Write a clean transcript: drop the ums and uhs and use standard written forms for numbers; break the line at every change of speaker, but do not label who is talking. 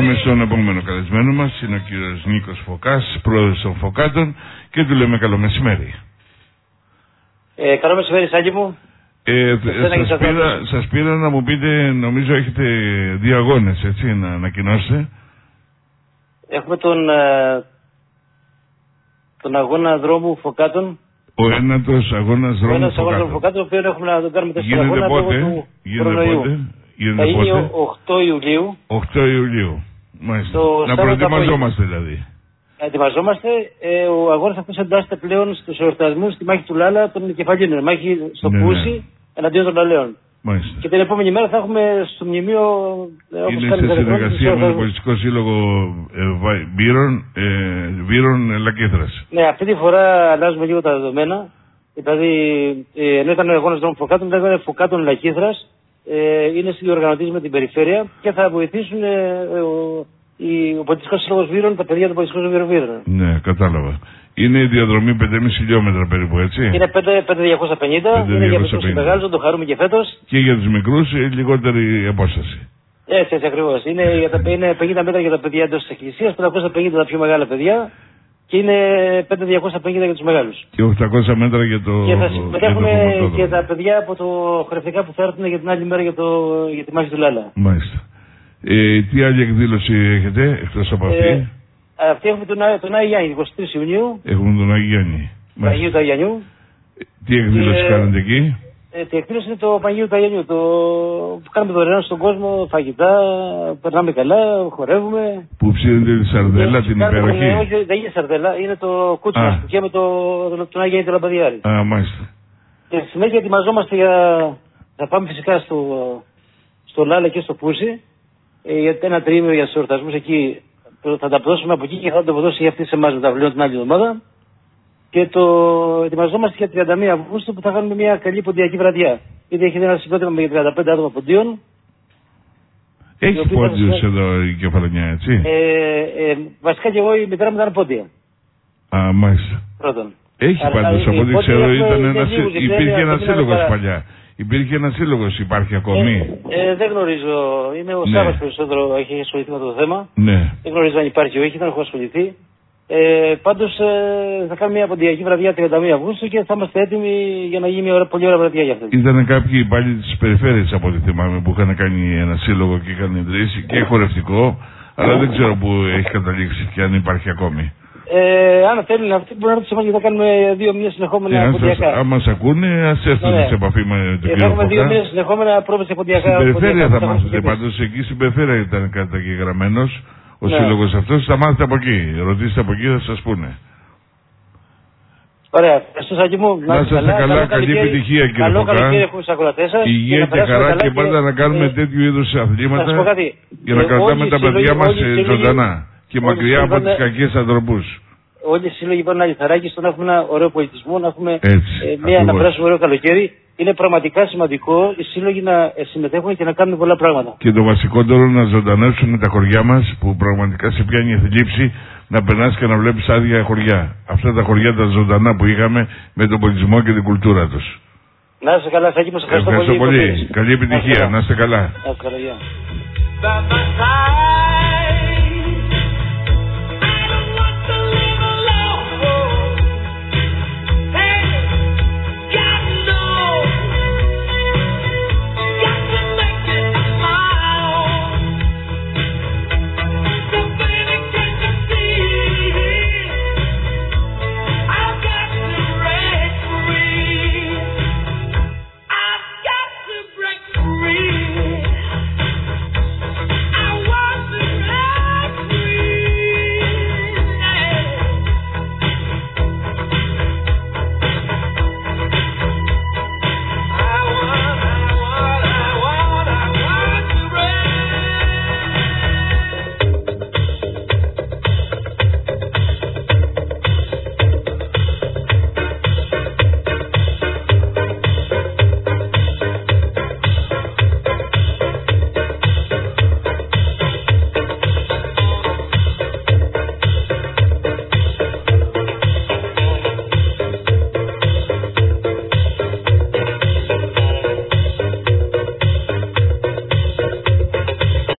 Πάμε στον επόμενο καλεσμένο μας, είναι ο κύριος Νίκος Φωκάς, πρόεδρος των Φωκάτων, και του λέμε καλό μεσημέρι.
Καλό μεσημέρι, Σάκη μου.
Σας πήρα να μου πείτε, νομίζω έχετε 2 αγώνες, έτσι, να ανακοινώσετε.
Έχουμε τον αγώνα δρόμου Φωκάτων.
Ο ένατος αγώνας δρόμου Φωκάτων,
ο οποίο έχουμε να τον κάνουμε 4
αγώνα λόγω του κορονοϊού.
Θα γίνει 8 Ιουλίου.
8 Ιουλίου. Μάλιστα. Να προετοιμαζόμαστε δηλαδή.
Ετοιμαζόμαστε. Ο αγώνας αυτός εντάσσεται πλέον στους εορτασμούς στη μάχη του Λάλα των Κεφαλίνων. Μάχη στο Πούσι εναντίον των Λαλαίων.
Μάλιστα.
Και την επόμενη μέρα θα έχουμε στο μνημείο.
Είναι σε συνεργασία με τον Πολιτικό Σύλλογο Βύρων Λακήθρας.
Ναι, αυτή τη φορά αλλάζουμε λίγο τα δεδομένα. Δηλαδή, ενώ ήταν ο αγώνας των Φωκάτων, λέγανε Φωκάτων Λακήθρας. Είναι συνδιοργανωτής με την περιφέρεια και θα βοηθήσουν ο Πολιτικός Σύλλογος Βύρων, τα παιδιά του Πολιτικού Σύλλογου Βύρων.
Ναι, κατάλαβα. Είναι η διαδρομή 5,5 χιλιόμετρα περίπου, έτσι.
Είναι 5.250, είναι για μικρούς και μεγάλους, να το χαρούμε και φέτος.
Και για τους μικρούς λιγότερη απόσταση.
Έτσι ακριβώς. Είναι 50 μέτρα για τα παιδιά εντός της εκκλησίας, 550 τα πιο μεγάλα παιδιά. Και είναι 5.250 για τους μεγάλους.
Και 800 μέτρα για το.
Και θα συμμετέχουν και τα παιδιά από το χορευτικά που θα έρθουν για την άλλη μέρα για τη μάχη του Λάλα.
Μάλιστα. Τι άλλη εκδήλωση έχετε εκτός από αυτή?
Αυτή έχουμε τον Άγιο Γιάννη, 23 Ιουνίου.
Έχουμε τον Άγιο Γιάννη.
Αγίου του Αγιανιού.
Τι εκδήλωση κάνετε εκεί?
Τη εκδήλωση είναι το Παναγίου του Αγιανιού. Που κάνουμε δωρεάν στον κόσμο φαγητά, περνάμε καλά, χορεύουμε.
Που ψήνετε τη σαρδέλα, την υπέροχη?
Όχι, δεν είναι σαρδέλα, είναι το κούτσι μας που καίμε τον Άγιο Γιάννη του Λαμπαδιάρη.
Α, μάλιστα.
Και στη συνέχεια ετοιμαζόμαστε θα πάμε φυσικά στο Λάλα και στο Πούσι. Για ένα τριήμερο για τους εορτασμούς εκεί. Θα τα αποδώσουμε από εκεί και θα το αποδώσει αυτή σε εμάς με τα βιβλία την άλλη εβδομάδα. Και ετοιμαζόμαστε για 31 Αυγούστου που θα κάνουμε μια καλή ποντιακή βραδιά. Γιατί έχει ένα συγκρότημα για 35 άτομα ποντίων.
Έχει πόντιους εδώ η Κεφαλονιά, έτσι?
Βασικά και εγώ η μητέρα μου ήταν πόντια.
Α, μάλιστα.
Πρώτον.
Έχει πάντως, από ό,τι ξέρω, υπήρχε ένα σύλλογος παλιά. Υπήρχε ένα σύλλογος, υπάρχει ακόμη?
Δεν γνωρίζω. Είναι ο Σάββας περισσότερο, έχει ασχοληθεί με το θέμα.
Ναι.
Δεν γνωρίζω αν υπάρχει ή όχι, δεν έχω ασχοληθεί. Πάντως θα κάνουμε μια ποντιακή βραδιά 31 Αυγούστου και θα είμαστε έτοιμοι για να γίνει μια πολύ ωραία βραδιά για αυτή.
Ήταν κάποιοι υπάλληλοι της περιφέρειας από ό,τι θυμάμαι που είχαν κάνει ένα σύλλογο και είχαν ιδρύσει και χορευτικό, αλλά δεν ξέρω που έχει καταλήξει και αν υπάρχει ακόμη.
Αν θέλουν αυτοί μπορεί να έρθουν σε εμάς γιατί θα κάνουμε 2 μήνες συνεχόμενα ποντιακά.
Αν μας ακούνε, ας έρθουν σε επαφή με τον κύριο Φωκά.
Θα έχουμε 2 μήνες συνεχόμενα πρόβες ποντιακά.
Στην περιφέρεια θα μάθετε πάντως, εκεί στην περιφέρεια ήταν καταγεγραμμένος ο σύλλογος αυτός, θα μάθετε από εκεί. Ρωτήστε από εκεί, θα σας πούνε.
Ωραία, ευχαριστώ Σάκη μου.
Να είστε καλά, καλή επιτυχία κύριε Φωκά.
Καλό καλοκαίρι έχουμε στους ακροατές σας.
Υγεία και χαρά και πάντα να κάνουμε τέτοιου είδους αθλήματα για να κρατάμε τα παιδιά μας ζωντανά και μακριά από τις κακές ανθρωπούς.
Όλοι οι σύλλογοι πάνε ένα λιθαράκι στο να έχουμε ένα ωραίο πολιτισμό, να έχουμε να περάσουμε ωραίο καλοκαίρι. Είναι πραγματικά σημαντικό οι σύλλογοι να συμμετέχουν και να κάνουν πολλά πράγματα.
Και το βασικότερο να ζωντανεύσουν τα χωριά μας που πραγματικά σε πιάνει η θλίψη να περνάς και να βλέπεις άδεια χωριά. Αυτά τα χωριά τα ζωντανά που είχαμε με τον πολιτισμό και την κουλτούρα τους.
Να είστε καλά, Σάκη, μας ευχαριστώ πολύ.
Καλή επιτυχία, να είστε καλά.
Να είστε καλά,